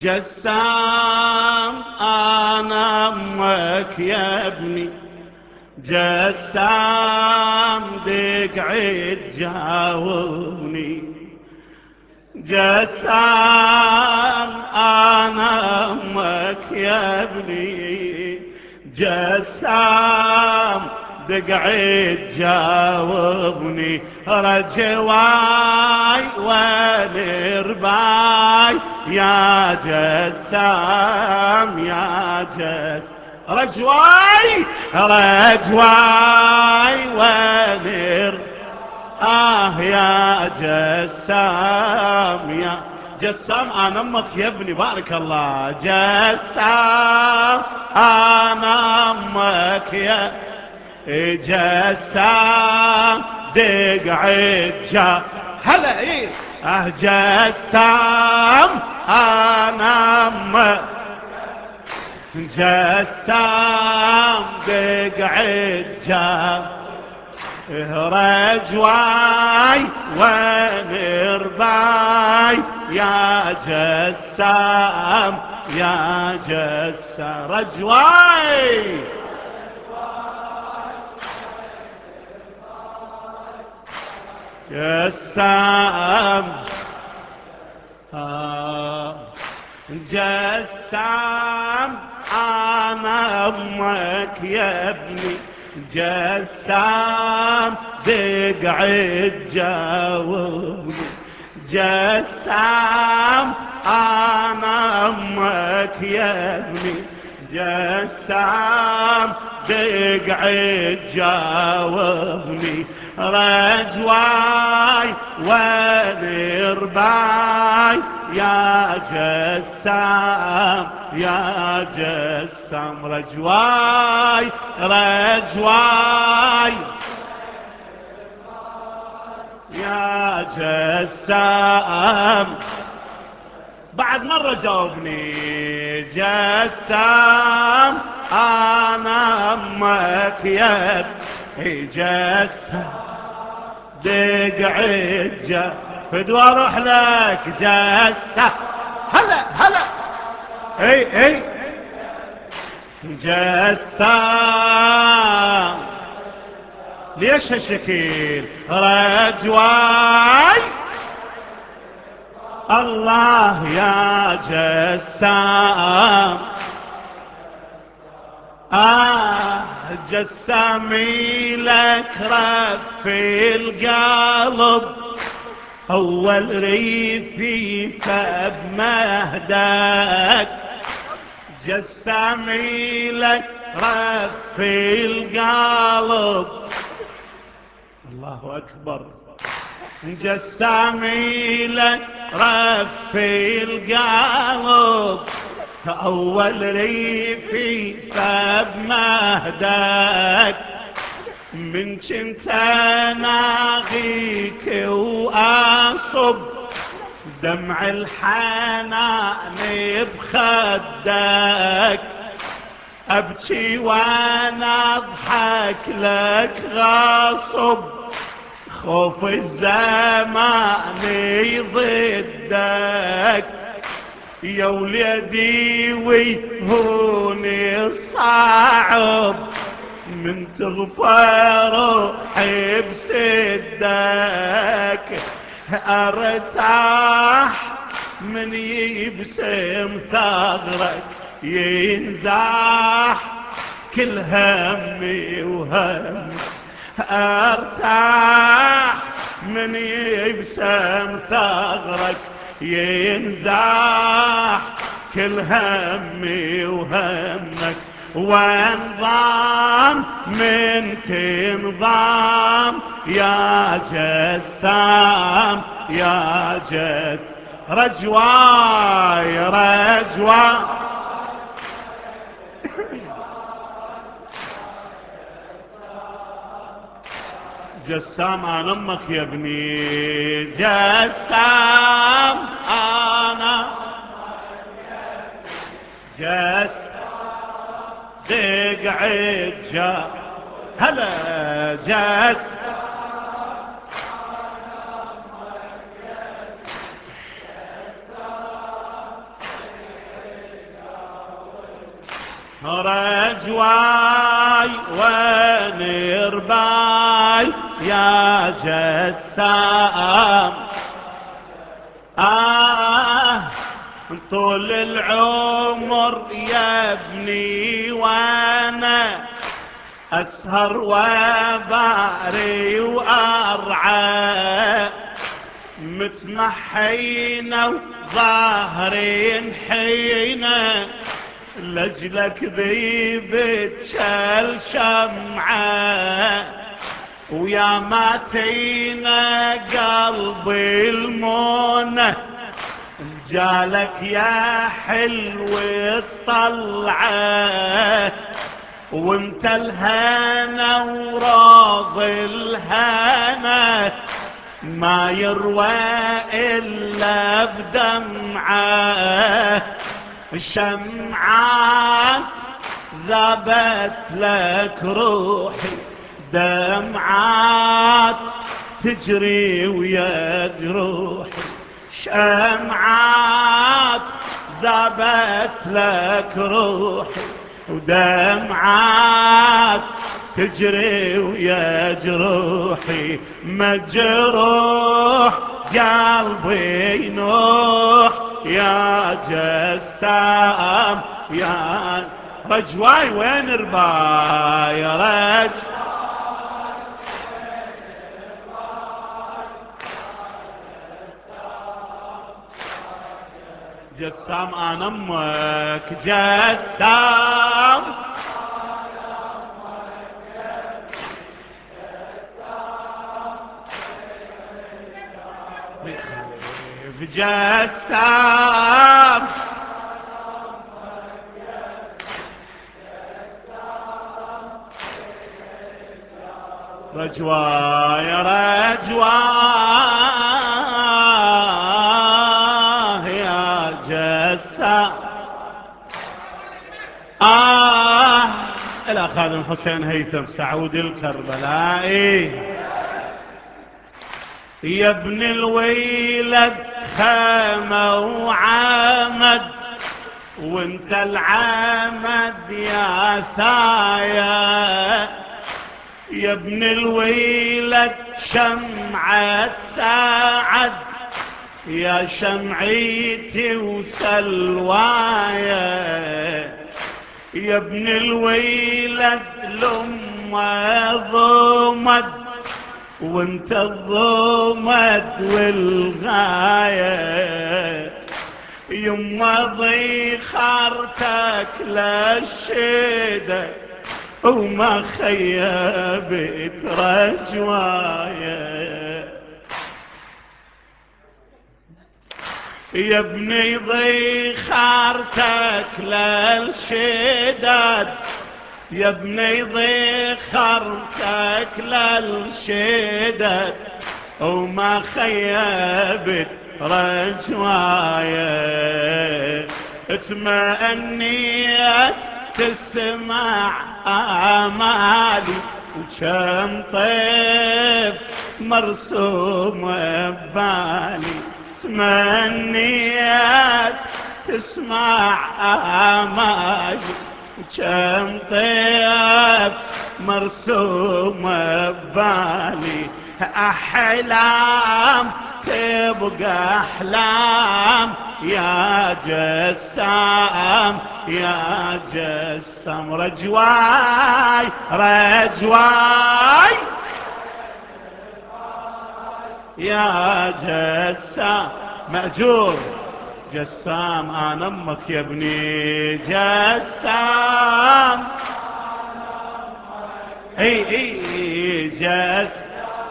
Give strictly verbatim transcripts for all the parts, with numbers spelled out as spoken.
جسام أنا أمك يا ابني، جسام دقعد جاوبني. جسام أنا أمك يا ابني، جسام دقعد جاوبني. رجواي وين رباي يا جسام يا جس رجواي رجواي وين آه يا جسام يا جسام أنا أمك يا ابني بارك الله. جسام أنا أمك يا جسام دقعد جا هلا ايه اه جسام انا أمك جسام دقعد جا رجواي وين رباي يا جسام يا جسام رجواي جسام آه جسام أنا أمك يا ابني، جسام دقعد جاوبني. جسام أنا أمك يا ابني، جسام دقعد جاوبني. رجواي وين رباي يا جسام يا جسام رجواي رجواي يا جسام بعد مرة جاوبني. جسام أنا أمك يا جسام دقعد جا فدوى اروح لك جسام هلا هلا اي اي جسام ليش هالشكل رجواي الله يا جسام آه جسامي لك رفي القلب أول ريفي فبمهدك. جسامي لك رفي القلب الله أكبر. جسامي لك رفي القلب أول ريفي فبمهدك. من كنت اناغيك واصب دمع الحنان بخدك. ابكي وانا اضحك لك غاصب خوف الزمان ضدك. يا وليدي ويهوني الصعب من تغفر روحي بسدك. ارتاح من يبسم ثغرك ينزاح كل همي وهم. ارتاح من يبسم ثغرك ينزاح كل همي وهمك. وانضام من تنضام يا جسام يا جس رجواي رجواي جسام انا امك يا ابني، جسام انا جس دقعد جا هلا جس رجواي وين رباي يا جسام، آه طول العمر يا ابني وانا اسهر وباري وارعى، متمحينا وظهري انحينا لجلك ذيبت الشمعة، ويا ماتينا قلبي المونة جالك يا حلو الطلعة، وانت الهنا وراضي الهنا ما يروى إلا بدمعة، الشمعات ذابت لك روحي دمعات تجري ويا جروحي، شمعات ذابت لك روحي ودمعات تجري ويا جروحي، مجروح قلبي نوح يا جسام يا رجواي وين رباي رج جسام انا امك جسام، في جسام رجواي رجواه يا جسام، آه إلى خادم حسين هيثم سعود الكربلائي، يا ابن الويلد خامة وعمد وانت العمد يا ثايا، يا ابن الويلد شمعة ساعد يا شمعيتي وسلوايا، يا ابن الويلد لما ضمد وانت الضمد والغاية، يما ضيخرتك للشدة وما خيبت رجوايا، يا ابني ضيخرتك للشدد، يا ابني ضيخرتك للشدد وما خيبت رجوايا، اتمنيت تسمع آمالي وكم طيف مرسوم ببالي، تمنيت تسمع آمالي وكم طيف مرسوم ببالي، أحلام تبقى أحلام يا جسام يا جسام، رجواي رجواي يا جسام مأجور جسام انا امك يا ابني جسام، اي اي جس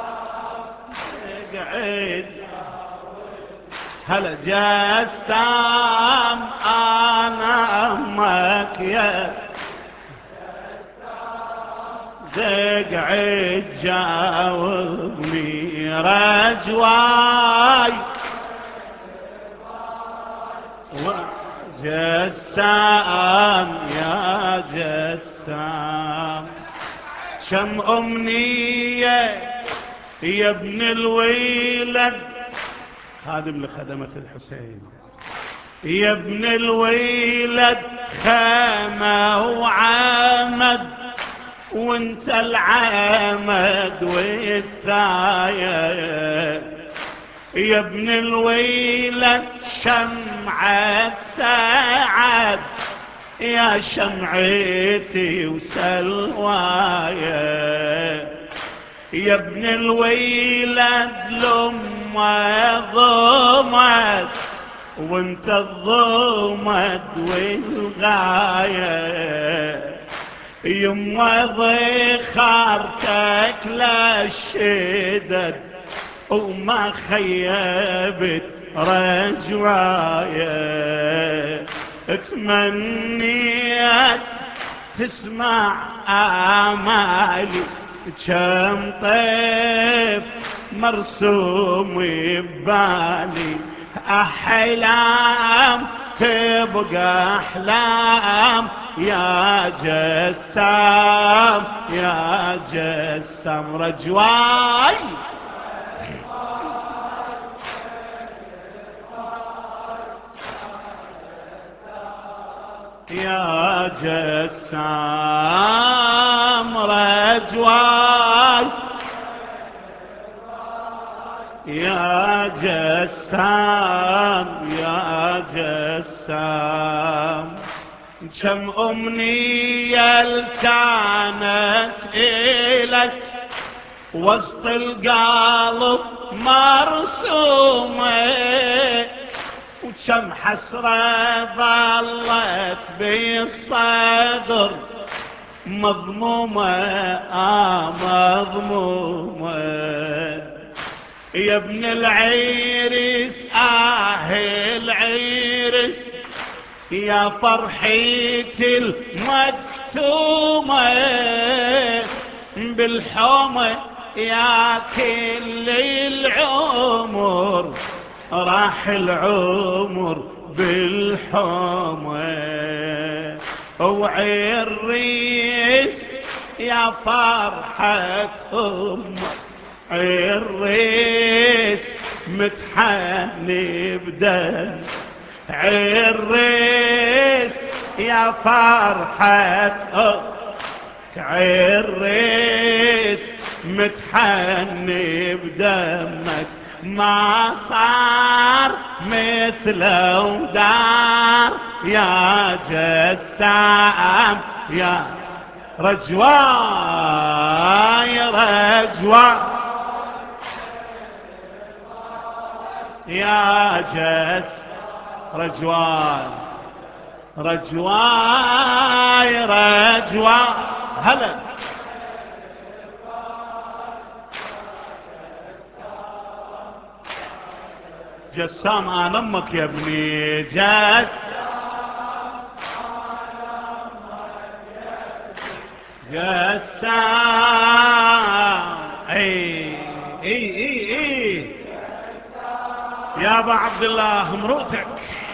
قعد هلا جسام انا امك يا قعد جاوبني رجواي جسام يا جسام، شم أمنية يا ابن الويلد خادم لخدمة الحسين، يا ابن الويلد خيمة وعمد وانت العمد والثاية يا ابن الويلة شمعة سعد يا شمعتي وسلوايا يا ابن الويلة لما ضمت وانت الضمد والغاية يما ذخرتك للشدد وما خيبت رجوايا تمنيت تسمع آمالي كم طيف مرسوم ببالي أحلام تبقى أحلام يا جسام يا جسام رجواي يا جسام رجواي يا جسام يا جسام كم أمنية كانت إلك وسط القلب مرسومة وكم حسرة ظلت بالصدر مضمومة آه مضمومة يا ابن العرس آه العرس يا فرحتي المكتومة بالحومة يا كل العمر راح العمر بالحومة وعريس يا فرحة أمك عريس متحني بدم عريس يا فرحة أمك عريس متحني بدمك ما صار مثله ودار يا جسام يا رجواي رجواي يا جس رجواي رجواي رجواي هلا جسام انا امك يا ابني جس جسام اي اي اي اي يا ابا عبد الله مرؤتك